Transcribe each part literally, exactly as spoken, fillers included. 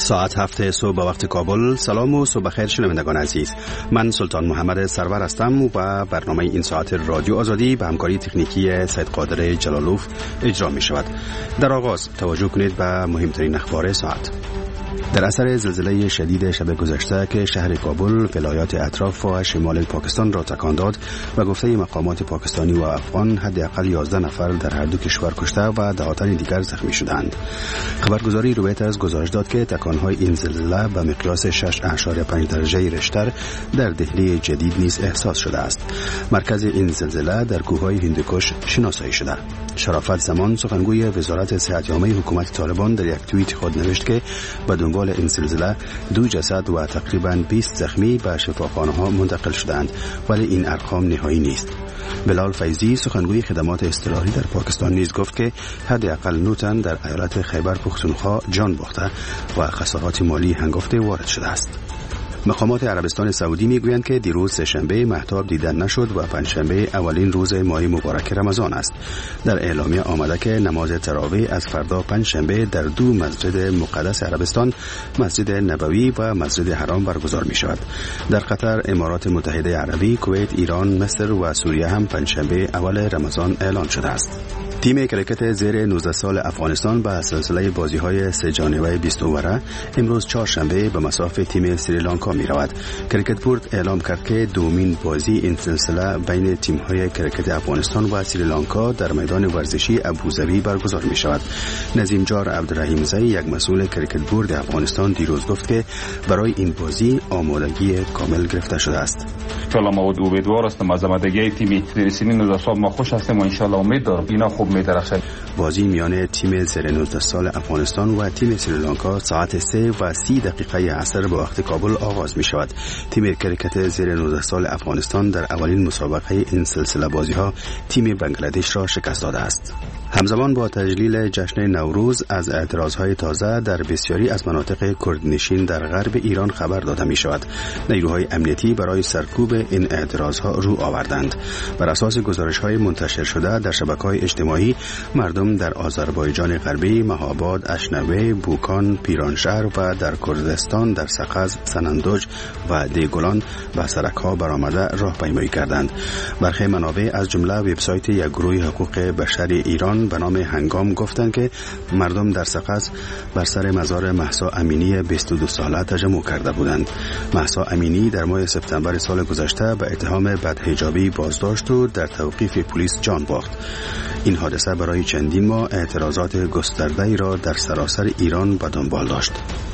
ساعت هفت صبح به وقت کابل. سلام و صبح بخیر شنوندگان عزیز. من سلطان محمد سرور هستم و برنامه این ساعت رادیو آزادی به همکاری تکنیکی سید قادر جلالوف اجرا می شود. در آغاز توجه کنید به مهمترین اخبار ساعت. در اثر زلزله شدید شب گذشته که شهر کابل، ولایات اطراف و شمال پاکستان را تکان داد و گفته مقامات پاکستانی و افغان حداقل یازده نفر در هر دو کشور کشته و ده تن دیگر زخمی شدند. خبرگزاری رویترز گزارش داد که تکان‌های این زلزله به مقیاس شش اشاریه پنج درجه ریشتر در دهلی جدید نیز احساس شده است. مرکز این زلزله در کوههای هندوکش شناسایی شده. شرافت زمان سخنگوی وزارت صحت‌عامه حکومت طالبان در یک توییت خود نوشت که به دنبال این زلزله دو جسد و تقریباً بیست زخمی به شفاخانه‌ها منتقل شدند، ولی این ارقام نهایی نیست. بلال فیضی سخنگوی خدمات اضطراری در پاکستان نیز گفت که حداقل نه تن در ایالت خیبر پختونخوا جان باخته و خسارات مالی هنگفته وارد شده است. مقامات عربستان سعودی میگویند که دیروز سه‌شنبه مهتاب دیدن نشد و پنجشنبه اولین روز ماه مبارک رمضان است. در اعلامیه آمده که نماز تراویح از فردا پنجشنبه در دو مسجد مقدس عربستان، مسجد نبوی و مسجد حرام برگزار می شود. در قطر، امارات متحده عربی، کویت، ایران، مصر و سوریه هم پنجشنبه اول رمضان اعلان شده است. تیم کرکت زیر نوزده سال افغانستان به سلسله بازی‌های سه جانبه بیست اووره امروز چهارشنبه به مصاف تیم سریلانکا می رود. کرکت بورد اعلام کرد که دومین بازی این سلسله بین تیم‌های کرکت افغانستان و سریلانکا در میدان ورزشی ابوظبی برگزار می شود. نظیم جار عبدالرحیم زی، یک مسئول کرکت بورد افغانستان، دیروز گفت که برای این بازی آمادگی کامل گرفته شده است. انشالله ما امیدوار هستیم از آمادگی تیم سینی نوزده سال ما خوش هستیم و انشالله امید دارم اینا خوب می‌درخشند. بازی میان تیم زیر نوزده سال افغانستان و تیم سریلانکا ساعت سه و سی دقیقه عصر به وقت کابل آغاز می شود. تیم کرکت زیر نوزده سال افغانستان در اولین مسابقه این سلسله بازی‌ها تیم بنگلادش را شکست داده است. همزمان با تجلیل جشن نوروز از اعتراضهای تازه در بسیاری از مناطق کردنشین در غرب ایران خبر داده می شود. نیروهای امنیتی برای سرکوب این اعتراضها رو آوردند. بر اساس گزارش‌های منتشر شده در شبکه‌های اجتماعی، مردم در آذربایجان غربی، مهاباد، اشنوه، بوکان، پیرانشهر و در کردستان در سقز، سنندج و دیگولان به سرک‌ها برآمده راهپیمایی کردند. برخی منابع از جمله وبسایت یک گروه حقوق بشر ایران به نام هنگام گفتند که مردم در سقز بر سر مزار مهسا امینی بیست و دو ساله تجمع کرده بودند. مهسا امینی در ماه سپتامبر سال گذشته به اتهام بدحجابی بازداشت و در توقیف پلیس جان باخت. این حادثه برای چندین ماه اعتراضات گسترده‌ای را در سراسر ایران به دنبال داشت.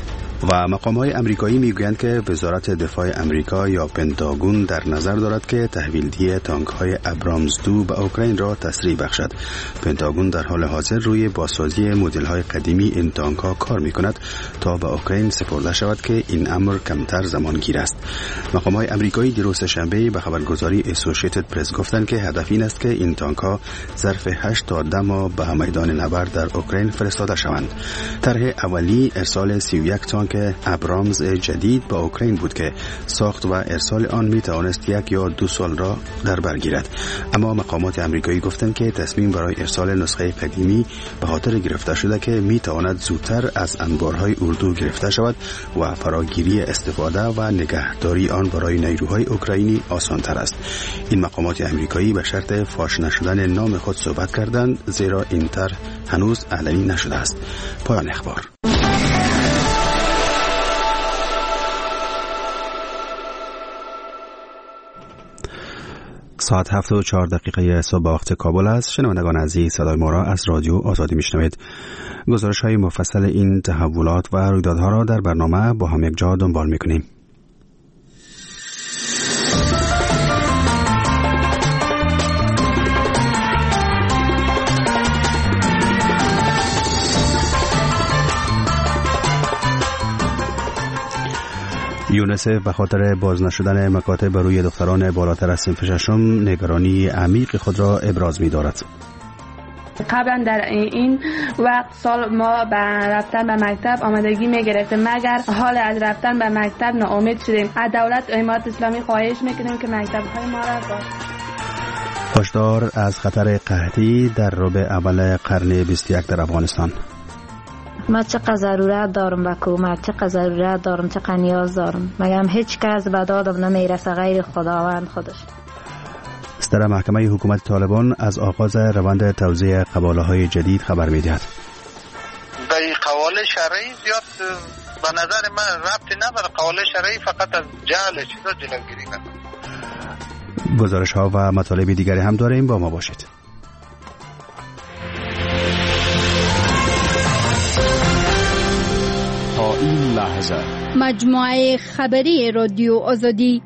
و مقام‌های امریکایی میگویند که وزارت دفاع امریکا یا پنتاگون در نظر دارد که تحویل‌دهی تانک‌های ابرامز دو به اوکراین را تسریع بخشد. پنتاگون در حال حاضر روی بازسازی مدل‌های قدیمی این تانک‌ها کار می‌کند تا به اوکراین سپرده شود که این امر کمتر زمانگیر است. مقام‌های امریکایی دیروز شنبه به خبرگزاری اسوسییتد پرس گفتند که هدف این است که این تانک‌ها ظرف هشت تا ده ماه به میدان نبرد در اوکراین فرستاده شوند. طرح اولی ارسال سی و یک تانک ابرامز جدید به اوکراین بود که ساخت و ارسال آن می توانست یک یا دو سال را در بر گیرد. اما مقامات امریکایی گفتند که تصمیم برای ارسال نسخه قدیمی به خاطر گرفته شده که می تواند زودتر از انبارهای اردو گرفته شود و فراگیری استفاده و نگهداری آن برای نیروهای اوکراینی آسان تر است. این مقامات امریکایی به شرط فاش نشدن نام خود صحبت کردند، زیرا این طرح هنوز اعلانی نشده است. پایان اخبار. ساعت هفت و چهار دقیقه صبح وقت کابل است. شنوندگان عزیز، صدای ما را از رادیو آزادی میشنوید. گزارش های مفصل این تحولات و رویدادها را در برنامه با هم یک جا دنبال میکنیم. یونسف به خاطر باز نشدن مکاتب روی دختران بالاتر از صنف ششم نگرانی عمیق خود را ابراز می‌دارد. قبلا در این وقت سال ما به رفتن به مکتب آمادگی می‌گرفتیم، مگر حال از رفتن به مکتب ناامید شدیم. از دولت امارت اسلامی خواهش می‌کنیم که مکتب‌های ما را باز. هشدار از خطر قحطی در ربع اول قرن بیست و یک در افغانستان. ما چقدر ضرورت دارم به کمک، چقدر ضرورت دارم، چقدر نیاز دارم. مگم هیچ کس به دادم نمیرسه غیر خداوند خودش. صدر محکمه حکومت طالبان از آغاز روند توزیع قباله‌های جدید خبر می‌دهد. به قواله شرعی زیاد به نظر من ربطی نداره. قواله شرعی فقط از جهل چیزا جلوگیری کنه. گزارش ها و مطالب دیگری هم داریم، با ما باشید. تا این لحظه مجموعه خبری رادیو آزادی.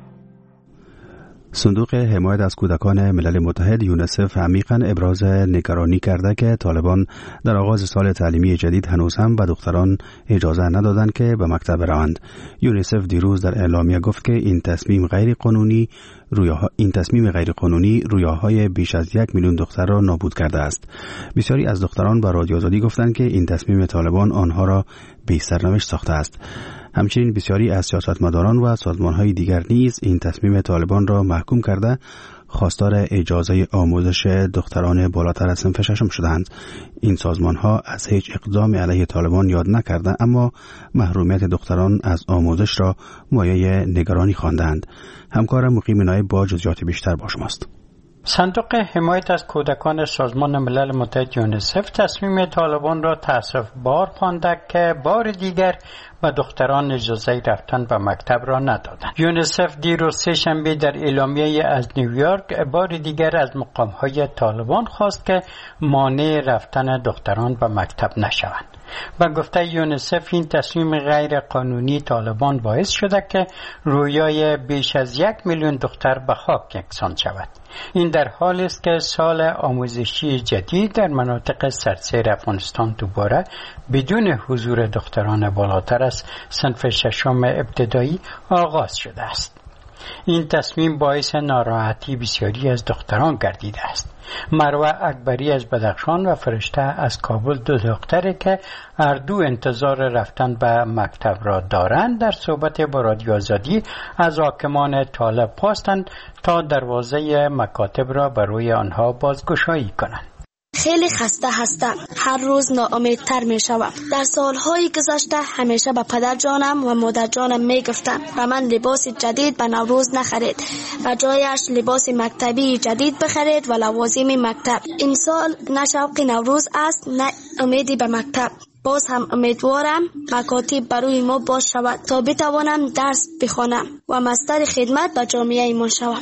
صندوق حمایت از کودکان ملل متحد یونیسف عمیقاً ابراز نگرانی کرده که طالبان در آغاز سال تعلیمی جدید هنوز هم به دختران اجازه ندادند که به مکتب روند. یونیسف دیروز در اعلامیه گفت که این تصمیم غیر قانونی رویاها این تصمیم غیر قانونی رویاهای بیش از یک میلیون دختر را نابود کرده است. بسیاری از دختران به رادیو آزادی گفتند که این تصمیم طالبان آنها را بی سرنوشت ساخته است. همچنین بسیاری از سیاستمداران و سازمان‌های دیگر نیز این تصمیم طالبان را محکوم کرده خواستار اجازه آموزش دختران بالاتر از صنف ششم شدند. این سازمان‌ها از هیچ اقدام علیه طالبان یاد نکردند، اما محرومیت دختران از آموزش را مایه نگرانی خواندند. همکار مقیم نایب با جزئیات بیشتر با شماست. صندوق حمایت از کودکان سازمان ملل متحد یونیسف تصمیم طالبان را تأسف‌بار خوانده که بار دیگر و دختران اجازه رفتن به مکتب را ندادند. یونیسف دیروز سه شنبه در اعلامیه از نیویورک بار دیگر از مقام‌های طالبان خواست که مانع رفتن دختران به مکتب نشوند. با گفته یونیسف این تصمیم غیر قانونی طالبان باعث شده که رویای بیش از یک میلیون دختر به خاک یکسان شود. این در حالی است که سال آموزشی جدید در مناطق سراسر افغانستان دوباره بدون حضور دختران بالاتر از صنف ششم ابتدایی آغاز شده است. این تصمیم باعث ناراحتی بسیاری از دختران گردیده است. مروه اکبری از بدخشان و فرشته از کابل، دو دختری که هر دو انتظار رفتن به مکتب را دارند، در صحبت با رادیو آزادی از حاکمان طالب خواستند تا دروازه مکاتب را برای آنها بازگشایی کنند. خیلی خسته هستم. هر روز ناامیدتر می شوم. در سالهای گذشته همیشه به پدر جانم و مادر جانم می گفتم و من لباس جدید به نوروز نخرید و جایش لباس مکتبی جدید بخرید و لوازم مکتب. این سال نه شوق نوروز است نه امیدی به مکتب. باز هم امیدوارم مکاتب برای ما باز شود تا بتوانم درس بخوانم و مستر خدمت به جامعه ایمان شوم.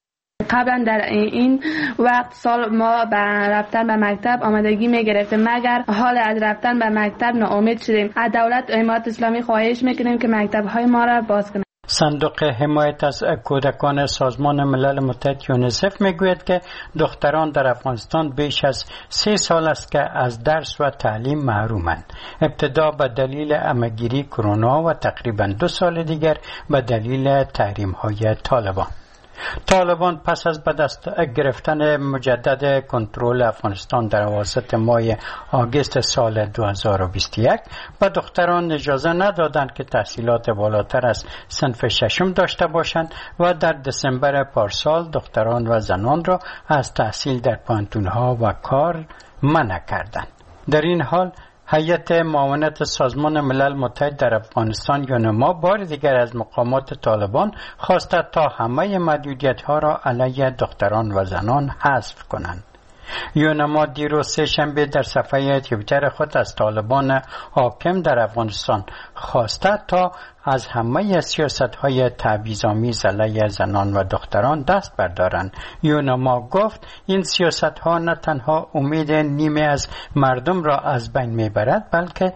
قبلا در این وقت سال ما به رفتن به مکتب آمادگی می گرفتیم، مگر حال از رفتن به مکتب ناامید شدیم. از دولت امارت اسلامی خواهش میکنیم که مکتب های ما را باز کنند. صندوق حمایت از کودکان سازمان ملل متحد یونیسف میگوید که دختران در افغانستان بیش از سه سال است که از درس و تعلیم محرومند. ابتدا به دلیل عمه‌گیری کرونا و تقریبا دو سال دیگر به دلیل تحریم های طالبان. طالبان پس از به دست گرفتن مجدد کنترل افغانستان در اواسط ماه آگوست سال دو هزار و بیست و یک به دختران اجازه ندادند که تحصیلات بالاتر از صنف ششم داشته باشند و در دسامبر پارسال دختران و زنان را از تحصیل در پانتونها و کار منع کردند. در این حال هیئت معاونت سازمان ملل متحد در افغانستان یونما بار دیگر از مقامات طالبان خواسته تا همه محدودیت‌ها را علیه دختران و زنان حذف کنند. یونما دیروز سه شنبه در صفحه توییتر خود از طالبان حاکم در افغانستان خواسته تا از همه سیاست‌های تبعیض‌آمیز علیه زنان و دختران دست بردارند. یونما گفت این سیاست‌ها نه تنها امید نیمه از مردم را از بین میبرد، بلکه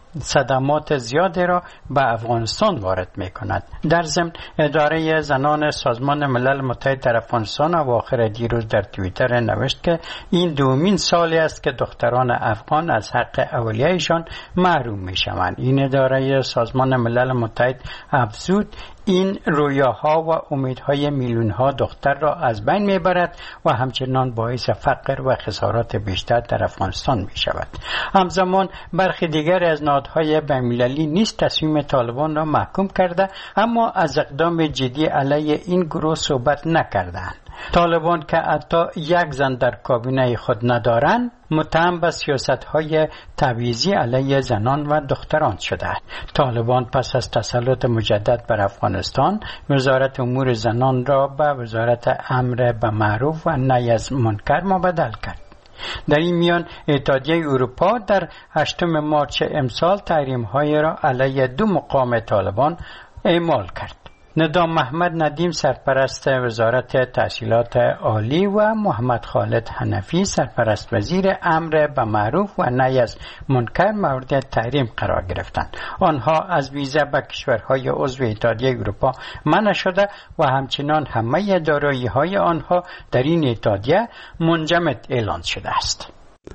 صدمات زیادی را به افغانستان وارد می کند. در ضمن اداره زنان سازمان ملل متحد در افغانستان اواخر دیروز در توییتر نوشت که این دومین سالی است که دختران افغان از حق اولیه‌شان محروم می شوند. این اداره سازمان ملل متحد افزود این رویاها و امیدهای میلیونها دختر را از بین میبرد و همچنان باعث فقر و خسارات بیشتر در افغانستان می شود. همزمان برخی دیگر از نهادهای بین‌المللی نیز تصمیم طالبان را محکوم کرده، اما از اقدام جدی علیه این گروه صحبت نکردند. طالبان که حتی یک زن در کابینه خود ندارند متهم به سیاست‌های تبعیضی علیه زنان و دختران شده است. طالبان پس از تسلط مجدد بر افغانستان وزارت امور زنان را به وزارت امر به معروف و نهی از منکر مبدل کرد. در این میان اتحادیه اروپا در هشتم مارس امسال تحریم‌های را علیه دو مقام طالبان اعمال کرد. ندام محمد ندیم سرپرست وزارت تحصیلات عالی و محمد خالد حنفی سرپرست وزیر امر به معروف و نهی از منکر مورد تحریم قرار گرفتند. آنها از ویزا به کشورهای عضو اتحادیه اروپا منع شده و همچنان همه دارایی‌های آنها در این اتحادیه منجمد اعلان شده است.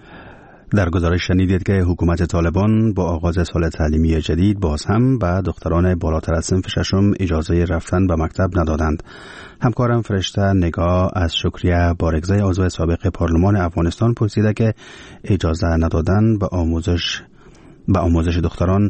در گزارش شنیدید که حکومت طالبان با آغاز سال تعلیمی جدید باز هم به دختران بالاتر از صنف ششم اجازه رفتن به مکتب ندادند. همکارم فرشته نگاه از شکریه بارگزای عضو سابق پارلمان افغانستان پرسیده که اجازه ندادن به آموزش به آموزش دختران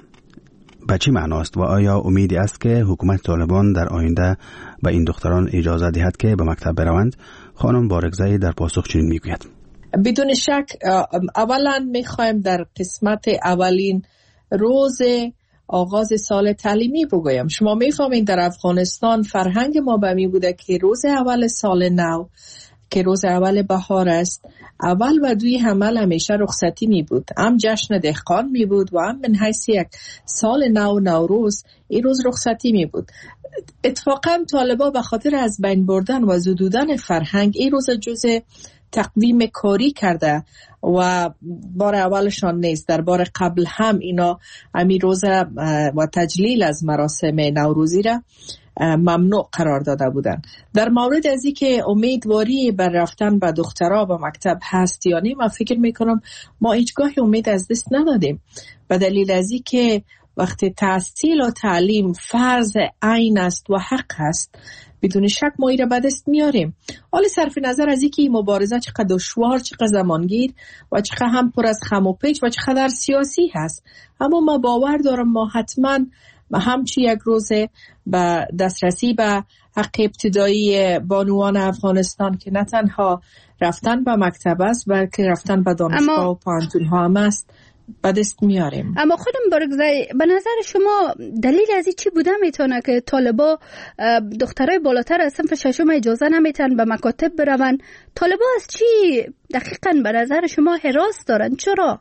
به چی معناست و آیا امیدی است که حکومت طالبان در آینده به این دختران اجازه دهد که به مکتب بروند؟ خانم بارگزای در پاسخ چنین میگوید: بدون شک اولا میخوایم در قسمت اولین روز آغاز سال تعلیمی بگویم. شما میفهمید در افغانستان فرهنگ ما به می بوده که روز اول سال نو که روز اول بهار است، اول و دوی حمل همیشه رخصتی می بود. هم جشن دهقان می بود و هم من حیث یک سال نو نوروز این روز رخصتی می بود. اتفاقا طالبا به خاطر از بین بردن و زدودن فرهنگ این روز جزء تقویم کاری کرده و بار اولشان نیست. در بار قبل هم اینا امی روز و تجلیل از مراسم نوروزی را ممنوع قرار داده بودن. در مورد از این که امیدواری بر رفتن به دخترها به مکتب هست یا نه، من فکر میکنم ما هیچگاه امید از دست ندادیم، به دلیل از این که وقتی تحصیل و تعلیم فرض عین است و حق است، بدون شک ما ایره به دست میاریم. حالا صرف نظر از اینکه این مبارزه چقدر دشوار، چقدر زمانگیر و چقدر هم پر از خم و پیچ و چقدر سیاسی هست، اما ما باور دارم ما حتما همچی یک روزه به دسترسی به حق ابتدایی بانوان افغانستان که نه تنها رفتن به مکتب است بلکه رفتن به دانشگاه اما... و پانتون ها هم است به دست میاریم. اما خودم بارگزای، به نظر شما دلیل از این چی بوده میتونه که طالبا دخترای بالاتر از صنف ششم اجازه نمیتن به مکاتب برون؟ طالبا از چی دقیقاً به نظر شما هراس دارن؟ چرا؟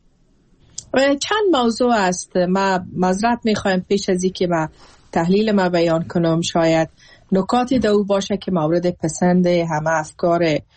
چند موضوع است. ما معذرت میخوایم پیش از اینکه ما تحلیل ما بیان کنم، شاید نکاتی دو باشه که مورد پسند همه افکار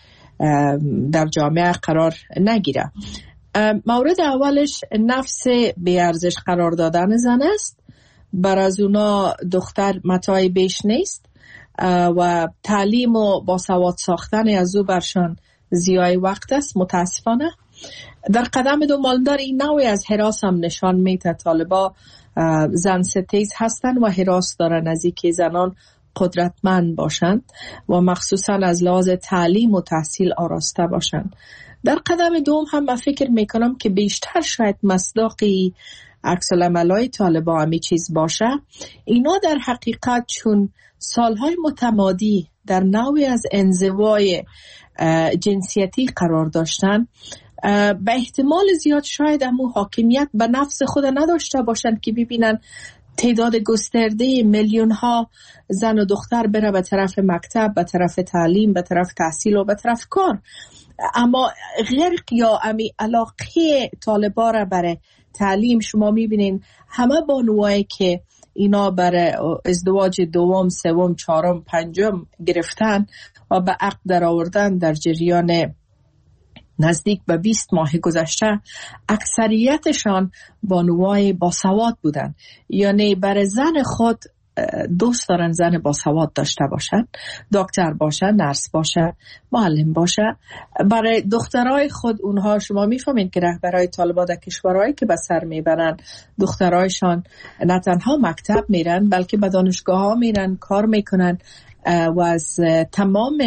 در جامعه قرار نگیره. مورد اولش نفس بیارزش قرار دادن زن است. بر از اونا دختر متاع بیش نیست و تعلیم و باسواد ساختن از او برشان ضیاع وقت است. متاسفانه در قدم دو مالدار این نوعی از هراس هم نشان میده. طالبا زن ستیز هستند و هراس دارن از اینکه زنان قدرتمند باشند و مخصوصا از لحاظ تعلیم و تحصیل آراسته باشند. در قدم دوم هم من فکر میکنم که بیشتر شاید مصداقی عکس العملای طالبا همی چیز باشه. اینا در حقیقت چون سالهای متمادی در نوعی از انزوای جنسیتی قرار داشتن، به احتمال زیاد شاید همون حاکمیت به نفس خود نداشته باشند که ببینن تعداد گسترده میلیون ها زن و دختر بره به طرف مکتب، به طرف تعلیم، به طرف تحصیل و به طرف کار. اما غرق یا امی علاقه طالبا را برای تعلیم شما میبینین همه بانوایی که اینا برای ازدواج دوم، سوم، چهارم، پنجم گرفتن و به عقد در آوردن در جریان نزدیک به بیست ماه گذشته، اکثریتشان بانوای باسواد بودن. یعنی برای زن خود دوست دارن زن باسواد داشته باشن، دکتر باشن، نرس باشن، معلم باشه. برای دخترای خود اونها شما میفهمین که رهبرای طالبا در کشورهایی که به سر میبرن دخترایشان نه تنها مکتب میرن بلکه به دانشگاه ها میرن، کار میکنن و از تمام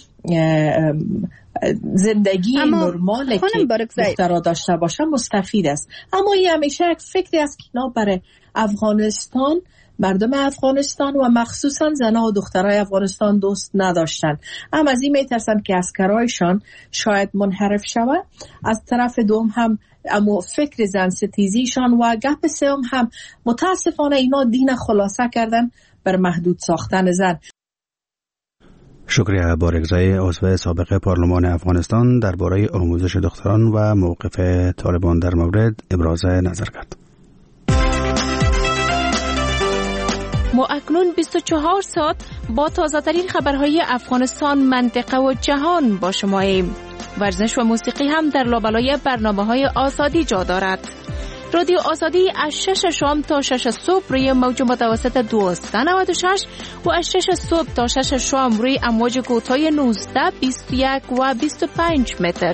زندگی نرماله که دخترها داشته باشن مستفید است. اما این همیشه یک فکری است که اینا برای افغانستان مردم افغانستان و مخصوصا زنان و دخترای افغانستان دوست نداشتن. هم از این میترسن که عسکرایشان شاید منحرف شود، از طرف دوم هم اما فکر زن ستیزیشان و گپ سوم هم متاسفانه اینا دین خلاصه کردن بر محدود ساختن زن. شکریه بارگزای عضو سابق پارلمان افغانستان درباره آموزش دختران و موقف طالبان در مورد ابراز نظر کرد. ما اکنون بیست و چهار ساعت با تازه ترین خبرهای افغانستان، منطقه و جهان با شماییم. ورزش و موسیقی هم در لابلای برنامه‌های آزادی جا دارد. رادیو آزادی از شش شام تا شش صبح روی موج متوسط دویست و نود و شش و از شش صبح تا شش شام روی امواج کوتاه نوزده، بیست و یک و بیست و پنج متر.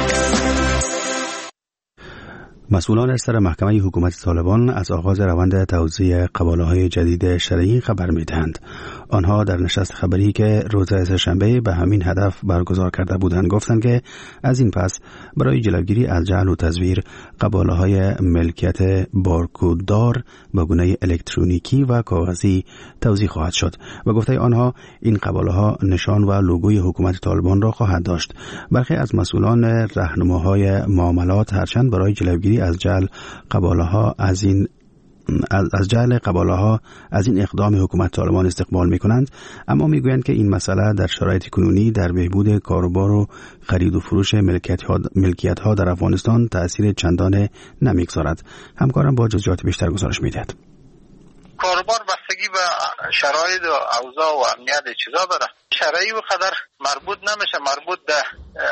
مسئولان سر محکمه حکومت طالبان از آغاز روند توزیع قباله‌های جدید شرعی خبر می‌دهند. آنها در نشست خبری که روز سه‌شنبه به همین هدف برگزار کرده بودند گفتند که از این پس برای جلوگیری از جعل و تزویر قباله‌های ملکیت بارکوددار به گونه الکترونیکی و کاغذی توزیع خواهد شد و گفته آنها این قباله‌ها نشان و لوگوی حکومت طالبان را خواهد داشت. برخی از مسئولان راهنماهای معاملات هرچند برای جلوگیری از جعل قباله‌ها از این از جعل قباله‌ها از این اقدام حکومت طالبان استقبال می‌کنند، اما می‌گویند که این مسئله در شرایط کنونی در بهبود کاروبار و خرید و فروش ملکیت‌ها در افغانستان تأثیر چندان نمی‌گذارد. همکارم با جزئیات بیشتر گزارش می‌دهد. کاروبار بستگی به شرایط و اوضاع و امنیت چیزا داره. شرایط و قدر مربوط نمیشه، مربوط به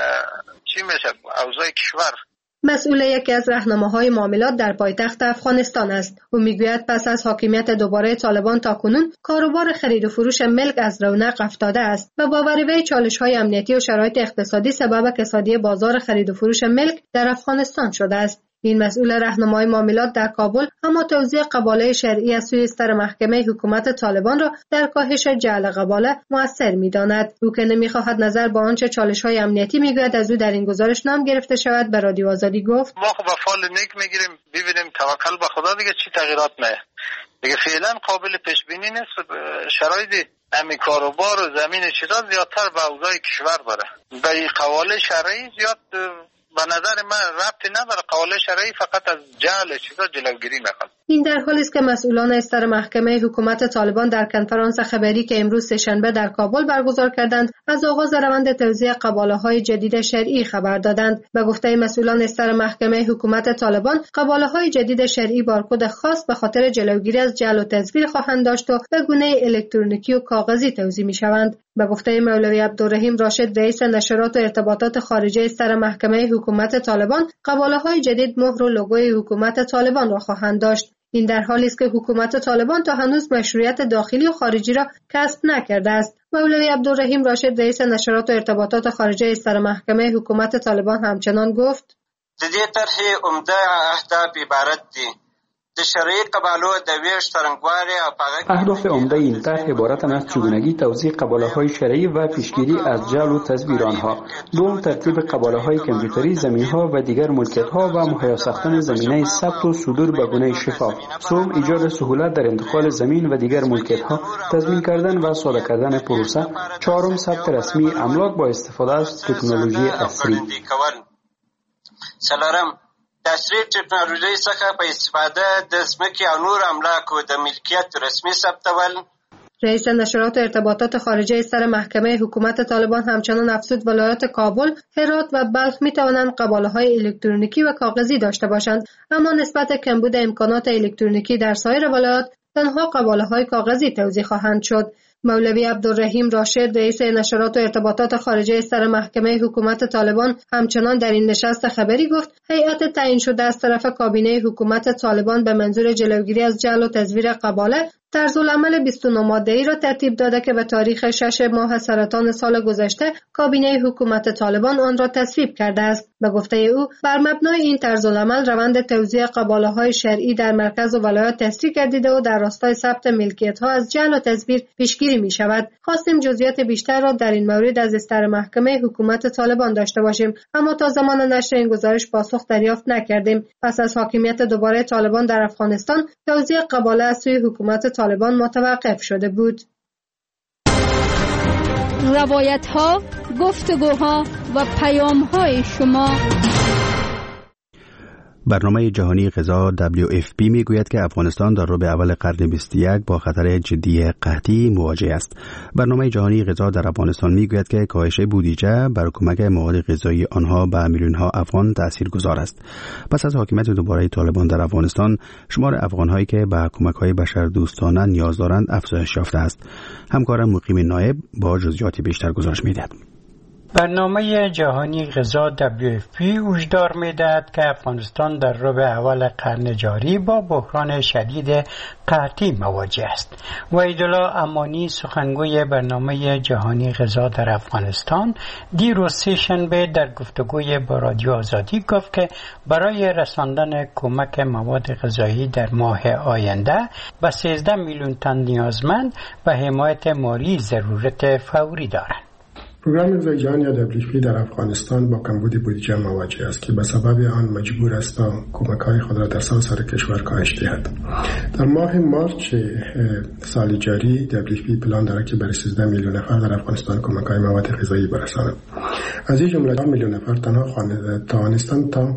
چی میشه؟ اوضاع کشور. مسئول یکی از راهنماهای معاملات در پایتخت افغانستان است. او میگوید پس از حاکمیت دوباره طالبان تاکنون کاروبار خرید و فروش ملک از رونق افتاده است و باور وی چالش‌های امنیتی و شرایط اقتصادی سبب کسادی بازار خرید و فروش ملک در افغانستان شده است. این مسئول راهنمای معاملات در کابل اما توزیع قباله شرعی از سوی ستر محکمه حکومت طالبان را در کاهش جعل قباله مؤثر می‌داند. او که نمی‌خواهد نظر به آنچه چالش‌های امنیتی میگوید از او در این گزارش نام گرفته شود به رادیو آزادی گفت: ما خب فال نیک میگیریم، ببینیم توکل به خدا دیگه چی تغییرات میاد. دیگه فعلا قابل پیش بینی نیست. شرایط همین کاروبار و زمین چیزا زیادتر به اوضاع کشور داره. به قواله شرعی زیاد به نظر من ربطی نداره. قواله شرعی فقط از جعل چیزا جلوگیری میکنه. این در حالی است که مسئولان استر محکمه حکومت طالبان در کنفرانس خبری که امروز سه‌شنبه در کابل برگزار کردند از آغاز روند توزیع قباله‌های جدید شرعی خبر دادند. به گفته مسئولان استر محکمه حکومت طالبان، قباله‌های جدید شرعی بارکد خاص به خاطر جلوگیری از جعل و تزویر خواهند داشت و به گونه الکترونیکی و کاغذی توزیع می‌شوند. به گفته مولوی عبدالرحیم راشد رئیس نشرات و ارتباطات خارجه استر محکمه حکومت طالبان، قباله‌های جدید مهر و لوگوی حکومت طالبان را خواهند داشت. این در حالی است که حکومت طالبان تا هنوز مشروعیت داخلی و خارجی را کسب نکرده است. مولوی عبدالرحیم راشد رئیس نشرات و ارتباطات خارجه استر محکمه حکومت طالبان همچنان گفت: د دې طرحې عمده اهداف عبارت دي د شرعي قبالو د ویش څرنګوالي او پاغه. اهداف عمده این طرح عبارتند از چگونگی توزیع قباله‌های شرعی و پیشگیری از جعل و تزویر آنها. دوم، ترتیب قباله‌های کامپیوتری زمین‌ها و دیگر ملکیت‌ها و مهیا ساختن زمینه ثبت و صدور به گونه شفاف. سوم، ایجاد سهولت در انتقال زمین و دیگر ملکیت‌ها، تضمین کردن و ساده کردن پروسه. چهارم، ثبت رسمی املاک با استفاده از تکنولوژی عصری. سلام د عصري ټکنالوژۍ څخه په استفاده د ځمکې او نور املاکو د ملکیت رسمي ثبتول. رئیس نشرات و ارتباطات خارجه سر محکمه حکومت طالبان همچنان افزود ولایات کابل، هرات و بلخ می توانند قباله‌های الکترونیکی و کاغذی داشته باشند، اما نسبت کمبود امکانات الکترونیکی در سایر ولایات تنها قباله‌های کاغذی توزیع خواهند شد. مولوی عبدالرحیم راشد رئیس نشرات و ارتباطات خارجه سر محکمه حکومت طالبان همچنان در این نشست خبری گفت هیئت تعیین شده از طرف کابینه حکومت طالبان به منظور جلوگیری از جعل و تزویر قباله طرزالعمل بیست و نه ماده‌ای را ترتیب داده که به تاریخ شش ماه سرطان سال گذشته کابینه حکومت طالبان آن را تصویب کرده است. به گفته او بر مبنای این طرزالعمل روند توزیع قباله‌های شرعی در مرکز و ولایات تسریع گردیده و در راستای ثبت ملکیت‌ها از جعل و تزویر پیشگیری می‌شود. خواستیم جزئیات بیشتر را در این مورد از استر محکمه حکومت طالبان داشته باشیم، اما تا زمان نشر این گزارش پاسخ دریافت نکردیم. پس از حاکمیت دوباره طالبان در افغانستان، توزیع قباله از سوی حکومت طالبان متوقف شده بود. روایت‌ها، گفتگوها و پیام‌های شما. برنامه جهانی غذا دبلیو اف پی میگوید که افغانستان در ربع اول قرن بیست و یک با خطر جدی قحطی مواجه است. برنامه جهانی غذا در افغانستان میگوید که کاهش بودجه بر کمک مواد غذایی آنها به میلیون‌ها افغان تاثیرگذار است. پس از حاکمیت دوباره طالبان در افغانستان، شمار افغان‌هایی که به کمک‌های بشردوستانه نیاز دارند افزایش یافته است. همکارم مقیم نایب با جزئیات بیشتر گزارش می‌دهد. برنامه جهانی غذا دبلیو اف پی هشدار می‌دهد که افغانستان در ربع اول قرن جاری با بحران شدید قحطی مواجه است. وحیدالله امانی سخنگوی برنامه جهانی غذا در افغانستان دیروز سه‌شنبه در گفتگوی با رادیو آزادی گفت که برای رساندن کمک مواد غذایی در ماه آینده به سیزده میلیون تن نیازمند به حمایت مالی ضرورت فوری دارند. پروگرام غذای جهانی یا دبلیو اف پی در افغانستان با کمبود بودجه مواجه است که به سبب آن مجبور است تا کمک‌های خود را در سراسر کشور کاهش دهد. در ماه مارچ سال جاری دبلیو اف پی پلان دارد که برای سیزده میلیون نفر در افغانستان کمک‌های مواد غذایی برساند. از این جمله چهار میلیون نفر تنها توانستند تا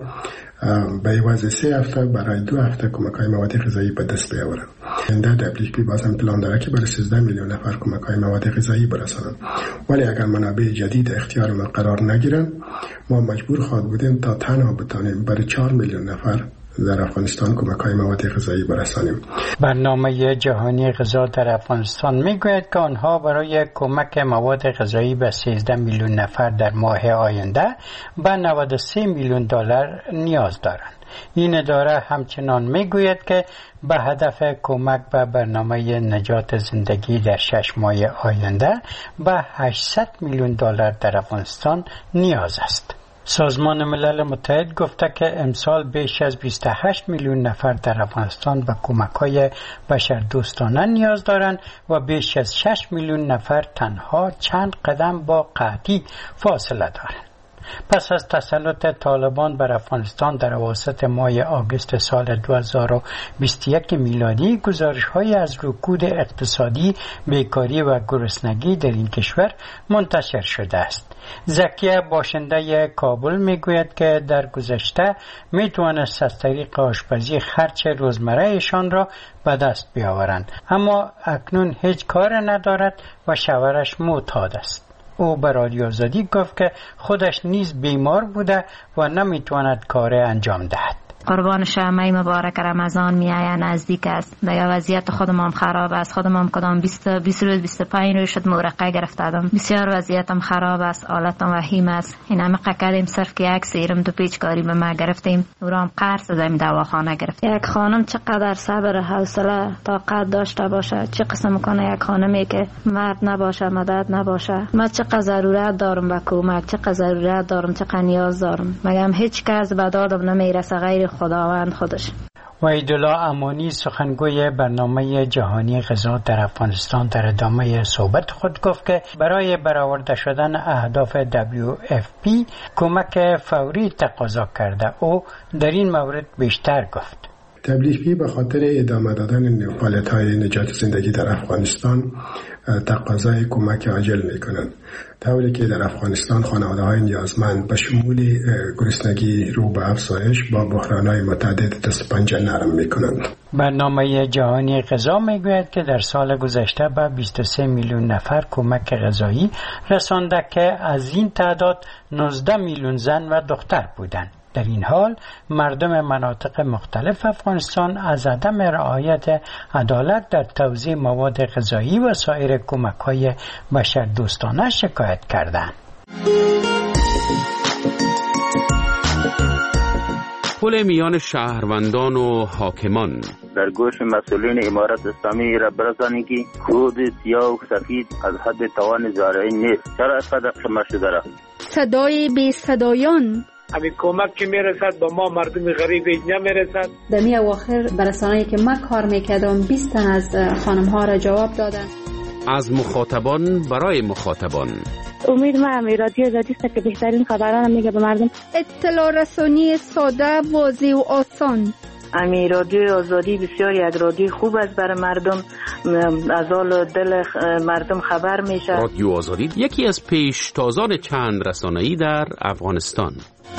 به عوض سه هفته برای دو هفته کمک‌های مواد غذایی به دست بیاورند. در دبلیو اف پی بازم پلان دارد که برای سیزده میلیون نفر کمک‌های مواد غذایی برسانند. ولی اگر منابع جدید اختیار ما قرار نگیرند، ما مجبور خواهد بودیم تا تنها بتانیم برای چهار میلیون نفر در افغانستان کمک‌های مواد غذایی برسانیم. برنامه جهانی غذا در افغانستان میگوید که آنها برای کمک مواد غذایی به سیزده میلیون نفر در ماه آینده به نود و سه میلیون دلار نیاز دارند. این اداره همچنان میگوید که به هدف کمک به برنامه نجات زندگی در شش ماه آینده به هشتصد میلیون دلار در افغانستان نیاز است. سازمان ملل متحد گفته که امسال بیش از بیست و هشت میلیون نفر در افغانستان به کمک‌های بشردوستانه نیاز دارند و بیش از شش میلیون نفر تنها چند قدم با قحطی فاصله دارند. پس از تسلط طالبان بر افغانستان در اواسط ماه آگوست سال دو هزار و بیست و یک میلادی، گزارش‌های از رکود اقتصادی، بیکاری و گرسنگی در این کشور منتشر شده است. زکیه باشنده کابل میگوید که در گذشته میتوانست از طریق آشپزی خرچ روزمرهشان را به دست بیاورند، اما اکنون هیچ کار ندارد و شوهرش معتاد است. او به رادیو آزادی گفت که خودش نیز بیمار بوده و نمیتواند کار انجام دهد. قربان شمع مبارک رمضان میآید، نزدیک است. دیگه وضعیت خودم هم خراب است. خودم هم کدام بیست بیست روز بیست و پنج روز شد مورقه گرفتم. بسیار وضعیتم خراب است، حالتم وخیم است. این همه قکدیم صرف که یک سیرم تو پیچکاری به ما گرفتیم، او را هم قرض دادیم دواخانه گرفت. یک خانم چقدر صبر حوصله طاقت داشته باشه، چه قسم کنه یک خانمی که مرد نباشه، مدد نباشه. ما چقدر ضرورت دارم به کمک، چقدر ضرورت دارم، چقدر نیاز دارم. مگم هیچ کس به دادم نمیرسه غیر خداوند خودش. وحیدالله امانی سخنگوی برنامه جهانی غذا در افغانستان در ادامه صحبت خود گفت که برای برآورده شدن اهداف دبلیو اف پی کمک فوری تقاضا کرده. او در این مورد بیشتر گفت. دبلیو اف پی به خاطر ادامه دادن فعالیت‌های نجات زندگی در افغانستان تقاضای کمک عاجل می‌کنند، طوری که در افغانستان خانواده‌های نیازمند به شمول گرسنگی رو به افزایش با بحران‌های متعدد دست پنجه نرم می‌کنند. برنامه جهانی غذا میگوید که در سال گذشته به بیست و سه میلیون نفر کمک غذایی رسانده که از این تعداد نوزده میلیون زن و دختر بودند. در این حال مردم مناطق مختلف افغانستان از عدم رعایت عدالت در توزیع مواد غذایی و سایر کمک‌های بشردوستانه شکایت کردند. پل میان شهروندان و حاکمان در گوش مسئولین امارت اسلامی را برسانید که کود سیاه و سفید از حد توان زارعین نیست. چرا اینقدر شما شده را؟ صدای بی صدایان، همین کمک که میرسد به ما مردم غریب نمیرسد. در می اواخر برسانه‌ای که من کار میکردم بیست تن از خانم ها را جواب دادن. از مخاطبان برای مخاطبان. امید ما هم رادیو آزادی است که بهترین خبران میگه به مردم. اطلاع رسانی ساده، واضح و آسان. امی رادیو آزادی بسیار یک رادیو خوب است برای مردم، از حال دل مردم خبر میشه. رادیو آزادی یکی از پیشتازان چند رسانه‌ای در افغانستان.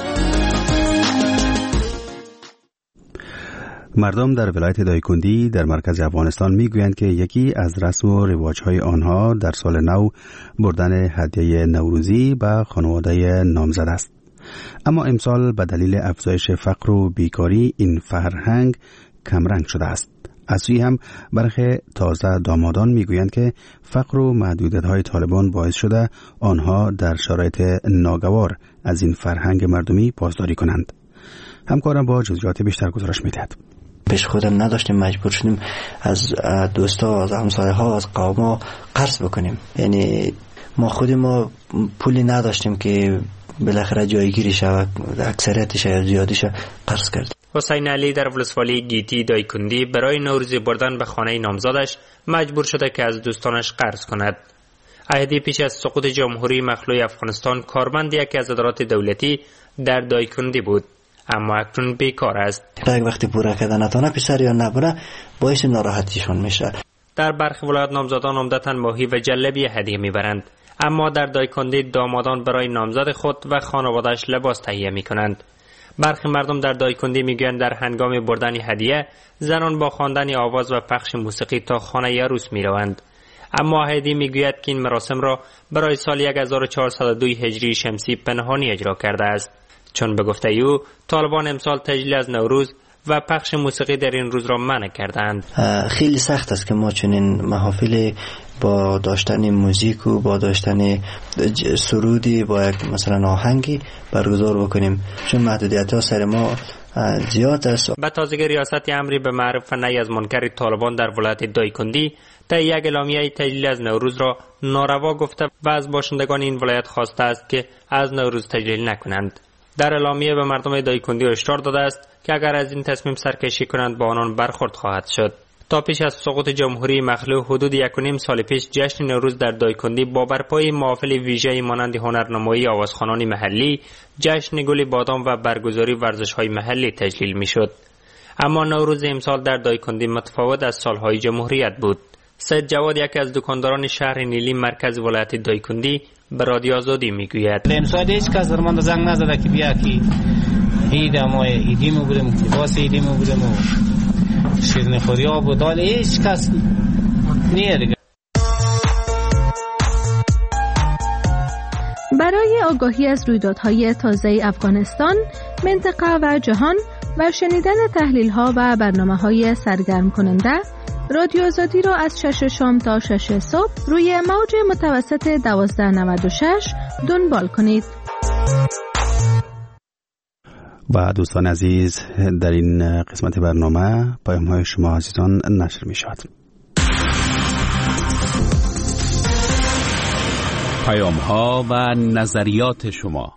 مردم در ولایت دایکندی در مرکز افغانستان میگویند که یکی از رسم و رواج‌های آنها در سال نو بردن هدیه نوروزی به خانواده نامزد است. اما امسال به دلیل افزایش فقر و بیکاری این فرهنگ کمرنگ شده است. از سوی هم برخی تازه دامادان میگویند که فقر و محدودیت‌های طالبان باعث شده آنها در شرایط ناگوار از این فرهنگ مردمی پاسداری کنند. همکارم با جزئیات بیشتر گزارش می‌دهد. پیش خودم نداشتیم، مجبور شدیم از دوستا، از همسایه ها، از قوما قرض بکنیم. یعنی ما خود ما پولی نداشتیم که بالاخره جایگیری شود، اکثریتش یا زیادیش قرض کرد. حسین علی در ولسوالی گیتی دایکندی برای نوروزی بردن به خانه نامزادش مجبور شده که از دوستانش قرض کند. عهدی پیش از سقوط جمهوری مخلوع افغانستان کارمند یکی از ادارات دولتی در دایکندی بود، اما اکنون بیکار است. یک وقتی پورا کردن نتونه پسر یا نبره باعث ناراحتیشون میشه. در برخی ولایت نامزدان عمدتاً ماهی و جلبی هدیه میبرند، اما در دایکندی دامادان برای نامزد خود و خانواده‌اش لباس تهیه میکنند. برخی مردم در دایکندی میگویند در هنگام بردن هدیه زنان با خواندن آواز و پخش موسیقی تا خانه عروس میروند. اما هدی میگوید که این مراسم را برای سال هزار و چهارصد و دو هجری شمسی پنهانی اجرا کرده است، چون به گفته او طالبان امسال تجلیل از نوروز و پخش موسیقی در این روز را منع کردند. خیلی سخت است که ما چنین محافل با داشتن موزیک و با داشتن سرودی با یک مثلا آهنگی برگزار بکنیم، چون محدودیت ها سر ما زیاد است. به تازگی ریاست امری به معرف و نهی از منکر طالبان در ولایت دایکندی طی یک اعلامیه تجلیل از نوروز را ناروا گفته و از باشندگان این ولایت خواسته است که از نوروز تجلیل نکنند. در اعلامیه به مردم دایکندی هشدار داده است که اگر از این تصمیم سرکشی کنند با آنان برخورد خواهد شد. تا پیش از سقوط جمهوری مخلوع حدود یک و نیم سال پیش جشن نوروز در دایکندی با برپای محافل ویژه‌ای مانند هنرنمایی آوازخوانان محلی، جشن گل بادام و برگزاری ورزش‌های محلی تجلیل می‌شد. اما نوروز امسال در دایکندی متفاوت از سال‌های جمهوریت بود. سید جواد یکی از دکانداران شهر نیلی مرکز ولایت دایکندی به رادیو آزادی میگوید امسال هیچ کس در من زنگ نزده که بیا کی عید ما عیدی مو بودیم، لباس عیدی مو بودیم و شیرینی خوری آب و دال هیچ کس نیه دیگه. برای آگاهی از رویدادهای تازه افغانستان، منطقه و جهان و شنیدن تحلیل‌ها و برنامه‌های سرگرم کننده، رادیو آزادی را از شش شام تا شش صبح روی موج متوسط دوازده نود و شش دنبال کنید. و دوستان عزیز، در این قسمت برنامه پیام‌های شما عزیزان نشر می شود. پیام‌ها و نظریات شما.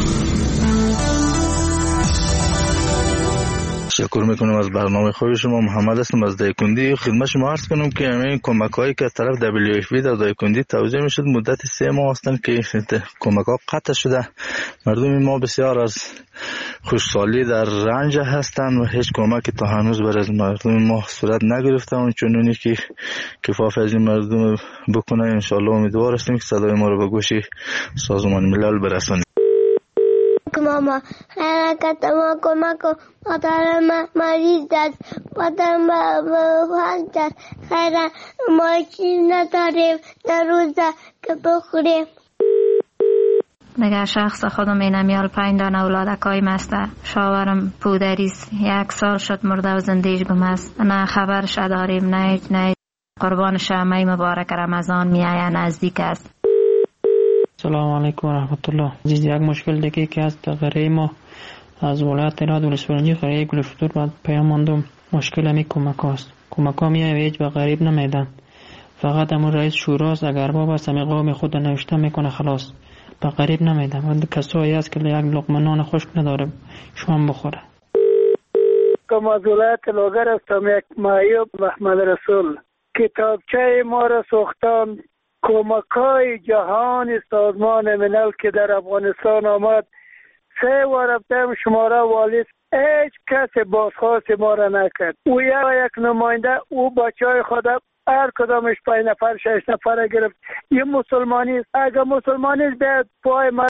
تشکر میکنم از برنامه خوب شما. محمد هستم از دایکندی. خدمت شما عرض کنم که این کمک هایی که از طرف دبلیو اف پی در دایکندی توزیع میشد مدت سه ماه هستند که کمک ها قطع شده. مردم ما بسیار از خوشحالی در رنج هستند و هیچ کمکی تا هنوز برای مردم ما صورت نگرفته و چنونی که کفاف از این مردم بکنه. انشالله امیدوار هستیم که صدای ما رو به گوش سازمان ملل برسانیم. ماما حرکت ما کمک مادر ما مریض است، مادر ما بخواهد است، خیلی ما چیز نداریم در روزه که بخوریم. نگه شخص خودم اینمیال پنج دانه اولادکای مسته، شاورم پودریست، یک سال شد مرده و زندگیش گمست، نه خبرش داریم نه هیچ نه قربان شمعی مبارک رمضان میآید نزدیک است. سلام علیکم و رحمت الله. عزیز، یک مشکل دیگه که از قریه ما از ولایت راد ولسوالی قریه گلفتور بعد پیام ماندم. مشکل همی کمک هاست. کمک ها میای ویج به غریب نمیدن، فقط همون رئیس شوراست اگر بابا سمی قوم خود نوشته میکنه خلاص. به غریب نمیدم. و کسایی است که یک لقمه نان خشک نداره شام بخوره. کم از ولایت لوگر هستم، یک معیوب محمد رسول. کتابچه ما را ساختن کمک‌های جهان سازمان ملل که در افغانستان آمد. سه و رفتم شماره والیس، هیچ کس بازخواست ما را نکرد. او یا یک نماینده او بچه‌های خود هر کدامش پنج نفر شش نفر گرفت. این مسلمانی است. اگر مسلمانی است بیاد پای